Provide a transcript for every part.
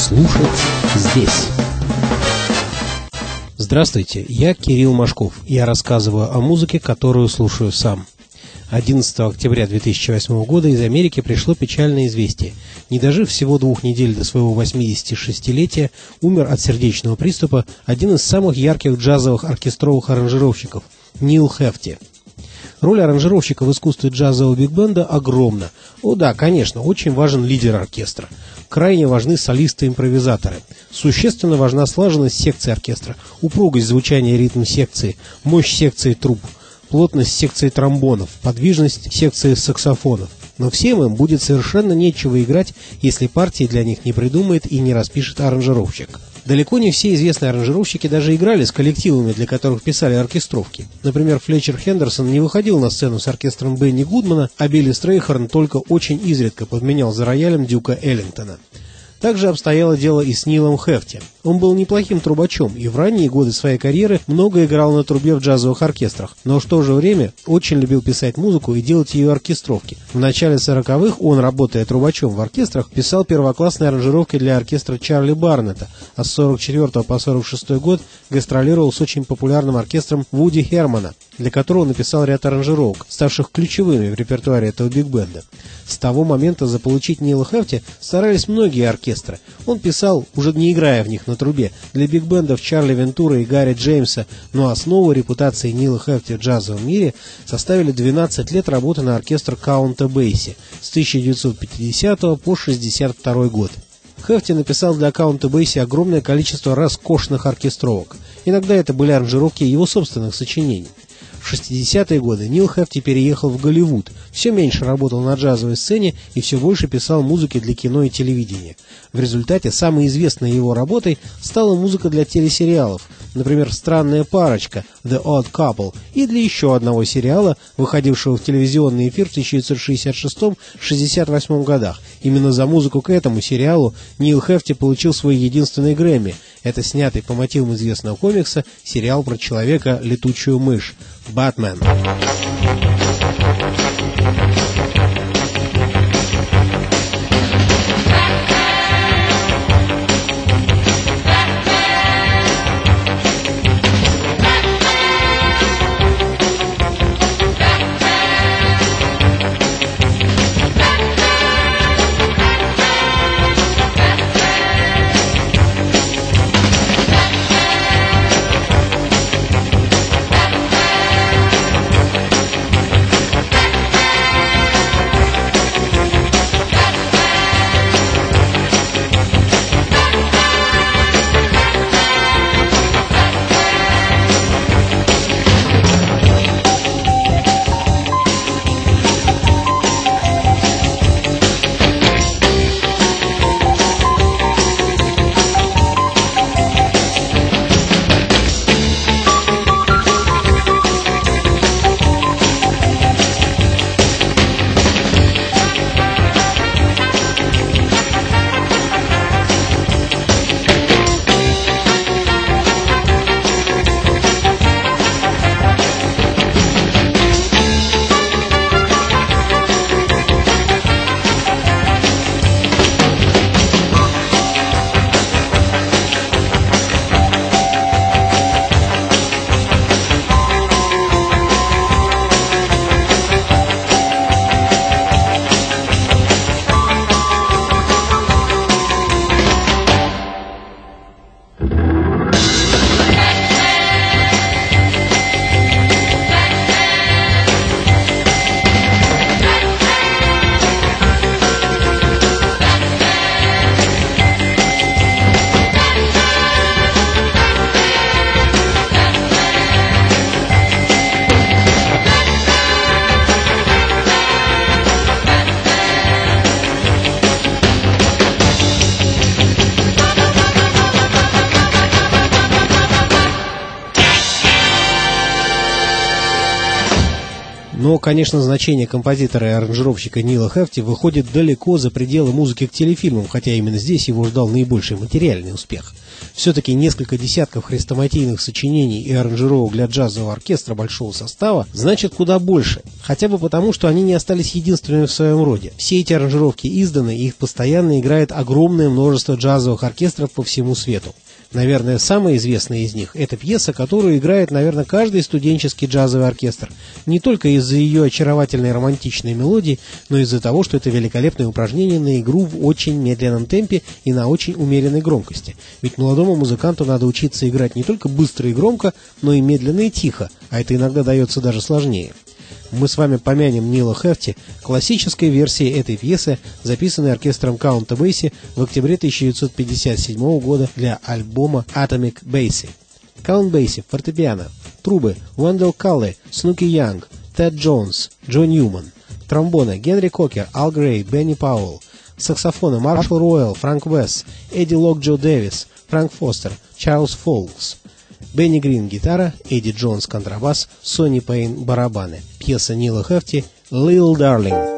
Слушать здесь. Здравствуйте, я Кирилл Машков. Я рассказываю о музыке, которую слушаю сам. 11 октября 2008 года из Америки пришло печальное известие. Не дожив всего 2 недель до своего 86-летия, умер от сердечного приступа один из самых ярких джазовых оркестровых аранжировщиков – Нил Хефти. Роль аранжировщика в искусстве джазового биг-бенда огромна. О да, конечно, очень важен лидер оркестра. Крайне важны солисты-импровизаторы. Существенно важна слаженность секции оркестра, упругость звучания и ритм секции, мощь секции труб, плотность секции тромбонов, подвижность секции саксофонов. Но всем им будет совершенно нечего играть, если партии для них не придумает и не распишет аранжировщик. Далеко не все известные аранжировщики даже играли с коллективами, для которых писали оркестровки. Например, Флетчер Хендерсон не выходил на сцену с оркестром Бенни Гудмана, а Билли Стрейхорн только очень изредка подменял за роялем Дюка Эллингтона. Также обстояло дело и с Нилом Хефти. Он был неплохим трубачом и в ранние годы своей карьеры много играл на трубе в джазовых оркестрах, но в то же время очень любил писать музыку и делать ее оркестровки. В начале 40-х он, работая трубачом в оркестрах, писал первоклассные аранжировки для оркестра Чарли Барнетта, а с 44 по 46 год гастролировал с очень популярным оркестром Вуди Хермана, для которого написал ряд аранжировок, ставших ключевыми в репертуаре этого биг-бенда. С того момента заполучить Нила Хефти старались многие оркестры. Он писал, уже не играя в них на трубе, для биг-бендов Чарли Вентура и Гарри Джеймса, но основу репутации Нила Хефти в джазовом мире составили 12 лет работы на оркестр Каунта Бейси с 1950 по 1962 год. Хефти написал для Каунта Бейси огромное количество роскошных оркестровок. Иногда это были аранжировки его собственных сочинений. В 60-е годы Нил Хефти переехал в Голливуд, все меньше работал на джазовой сцене и все больше писал музыки для кино и телевидения. В результате самой известной его работой стала музыка для телесериалов, например, «Странная парочка» «The Odd Couple» и для еще одного сериала, выходившего в телевизионный эфир в 1966-68 годах. Именно за музыку к этому сериалу Нил Хефти получил свой единственный Грэмми. Это снятый по мотивам известного комикса сериал про человека-летучую мышь «Бэтмен». Но, конечно, значение композитора и аранжировщика Нила Хефти выходит далеко за пределы музыки к телефильмам, хотя именно здесь его ждал наибольший материальный успех. Все-таки несколько десятков хрестоматийных сочинений и аранжировок для джазового оркестра большого состава значит куда больше, хотя бы потому, что они не остались единственными в своем роде. Все эти аранжировки изданы, и их постоянно играет огромное множество джазовых оркестров по всему свету. Наверное, самая известная из них – это пьеса, которую играет, наверное, каждый студенческий джазовый оркестр. Не только из-за ее очаровательной романтичной мелодии, но и из-за того, что это великолепное упражнение на игру в очень медленном темпе и на очень умеренной громкости. Ведь молодому музыканту надо учиться играть не только быстро и громко, но и медленно и тихо, а это иногда дается даже сложнее. Мы с вами помянем Нила Хефти классической версии этой пьесы, записанной оркестром Каунта Бейси в октябре 1957 года для альбома Atomic Basie. Каунт Бейси, фортепиано, трубы, Уэндell Калли, Снуки Янг, Тед Джонс, Джо Ньюман, тромбоны, Генри Кокер, Ал Грей, Бенни Пауэлл, саксофоны, Маршал Ройл, Франк Весс, Эдди Лок Джо Дэвис, Франк Фостер, Чарльз Фолкс. Бенни Грин – гитара, Эдди Джонс – контрабас, Сонни Пейн – барабаны. Пьеса Нила Хефти «Little Darling».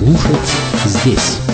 слушать здесь.